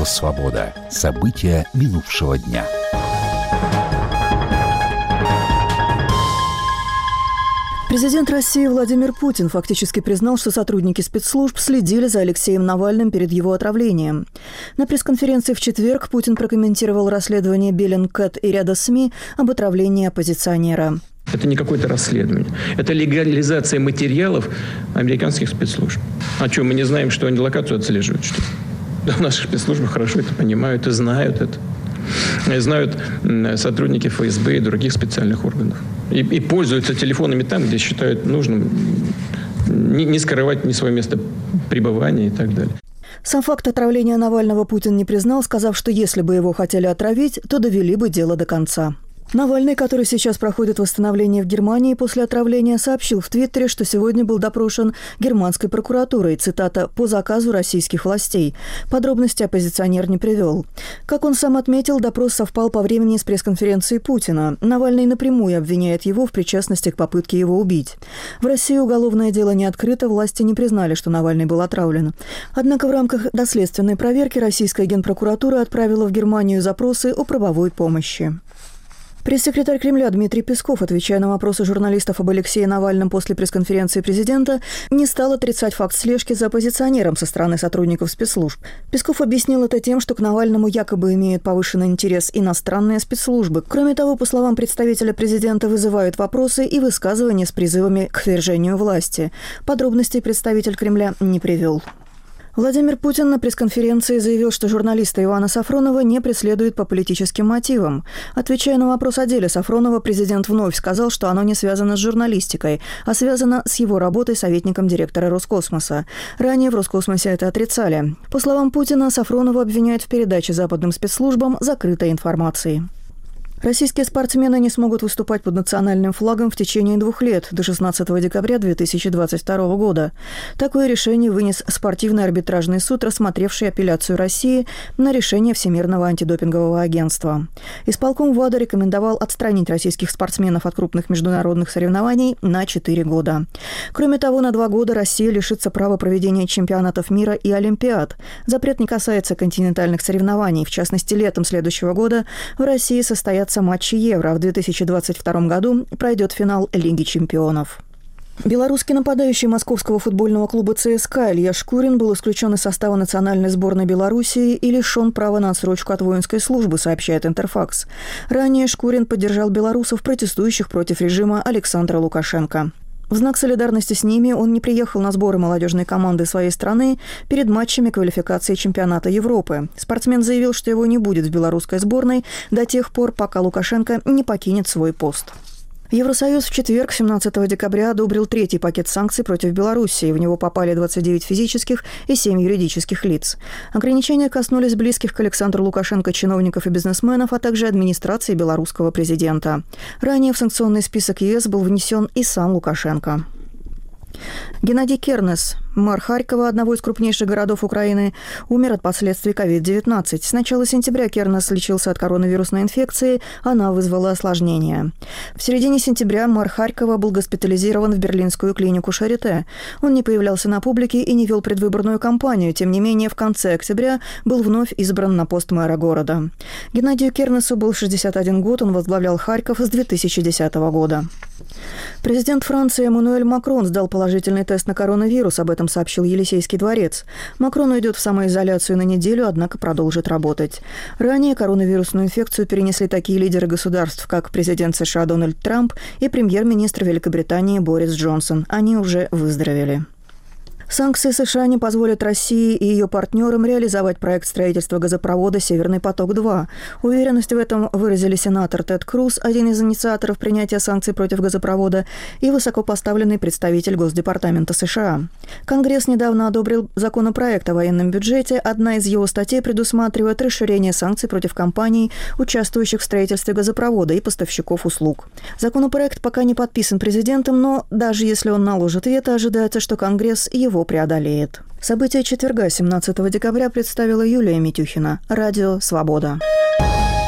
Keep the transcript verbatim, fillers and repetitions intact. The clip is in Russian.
Радио «Свобода». События минувшего дня. Президент России Владимир Путин фактически признал, что сотрудники спецслужб следили за Алексеем Навальным перед его отравлением. На пресс-конференции в четверг Путин прокомментировал расследование Bellingcat и ряда СМИ об отравлении оппозиционера. Это не какое-то расследование. Это легализация материалов американских спецслужб. А что, мы не знаем, что они локацию отслеживают, что ли? Да, наши спецслужбы хорошо это понимают и знают это. И знают сотрудники эф эс бэ и других специальных органов. И, и пользуются телефонами там, где считают нужным не, не скрывать ни свое место пребывания и так далее. Сам факт отравления Навального Путин не признал, сказав, что если бы его хотели отравить, то довели бы дело до конца. Навальный, который сейчас проходит восстановление в Германии после отравления, сообщил в Твиттере, что сегодня был допрошен германской прокуратурой, цитата, «по заказу российских властей». Подробности оппозиционер не привел. Как он сам отметил, допрос совпал по времени с пресс-конференцией Путина. Навальный напрямую обвиняет его в причастности к попытке его убить. В России уголовное дело не открыто, власти не признали, что Навальный был отравлен. Однако в рамках доследственной проверки российская генпрокуратура отправила в Германию запросы о правовой помощи. Пресс-секретарь Кремля Дмитрий Песков, отвечая на вопросы журналистов об Алексее Навальном после пресс-конференции президента, не стал отрицать факт слежки за оппозиционером со стороны сотрудников спецслужб. Песков объяснил это тем, что к Навальному якобы имеют повышенный интерес иностранные спецслужбы. Кроме того, по словам представителя президента, вызывают вопросы и высказывания с призывами к свержению власти. Подробностей представитель Кремля не привел. Владимир Путин на пресс-конференции заявил, что журналиста Ивана Сафронова не преследуют по политическим мотивам. Отвечая на вопрос о деле Сафронова, президент вновь сказал, что оно не связано с журналистикой, а связано с его работой советником директора Роскосмоса. Ранее в Роскосмосе это отрицали. По словам Путина, Сафронова обвиняют в передаче западным спецслужбам закрытой информации. Российские спортсмены не смогут выступать под национальным флагом в течение двух лет, до шестнадцатого декабря две тысячи двадцать второго года. Такое решение вынес спортивный арбитражный суд, рассмотревший апелляцию России на решение Всемирного антидопингового агентства. Исполком ВАДА рекомендовал отстранить российских спортсменов от крупных международных соревнований на четыре года. Кроме того, на два года Россия лишится права проведения чемпионатов мира и олимпиад. Запрет не касается континентальных соревнований. В частности, летом следующего года в России состоятся матчи Евро, а в две тысячи двадцать втором году пройдет финал Лиги чемпионов. Белорусский нападающий московского футбольного клуба ЦСКА Илья Шкурин был исключен из состава национальной сборной Белоруссии и лишен права на отсрочку от воинской службы, сообщает Интерфакс. Ранее Шкурин поддержал белорусов, протестующих против режима Александра Лукашенко. В знак солидарности с ними он не приехал на сборы молодежной команды своей страны перед матчами квалификации чемпионата Европы. Спортсмен заявил, что его не будет в белорусской сборной до тех пор, пока Лукашенко не покинет свой пост. Евросоюз в четверг, семнадцатого декабря, одобрил третий пакет санкций против Белоруссии. В него попали двадцать девять физических и семь юридических лиц. Ограничения коснулись близких к Александру Лукашенко чиновников и бизнесменов, а также администрации белорусского президента. Ранее в санкционный список ЕС был внесен и сам Лукашенко. Геннадий Кернес, мэр Харькова, одного из крупнейших городов Украины, умер от последствий ковид девятнадцать. С начала сентября Кернес лечился от коронавирусной инфекции, она вызвала осложнения. В середине сентября мэр Харькова был госпитализирован в берлинскую клинику Шарите. Он не появлялся на публике и не вел предвыборную кампанию. Тем не менее, в конце октября был вновь избран на пост мэра города. Геннадию Кернесу был шестьдесят один год, он возглавлял Харьков с две тысячи десятого года. Президент Франции Эммануэль Макрон сдал положительный тест на коронавирус, об этом сообщил Елисейский дворец. Макрон уйдет в самоизоляцию на неделю, однако продолжит работать. Ранее коронавирусную инфекцию перенесли такие лидеры государств, как президент США Дональд Трамп и премьер-министр Великобритании Борис Джонсон. Они уже выздоровели. Санкции США не позволят России и ее партнерам реализовать проект строительства газопровода «Северный поток-два». Уверенность в этом выразили сенатор Тед Круз, один из инициаторов принятия санкций против газопровода, и высокопоставленный представитель Госдепартамента США. Конгресс недавно одобрил законопроект о военном бюджете. Одна из его статей предусматривает расширение санкций против компаний, участвующих в строительстве газопровода, и поставщиков услуг. Законопроект пока не подписан президентом, но даже если он наложит вето, ожидается, что Конгресс его преодолеет. События четверга, семнадцатого декабря, представила Юлия Митюхина. Радио «Свобода».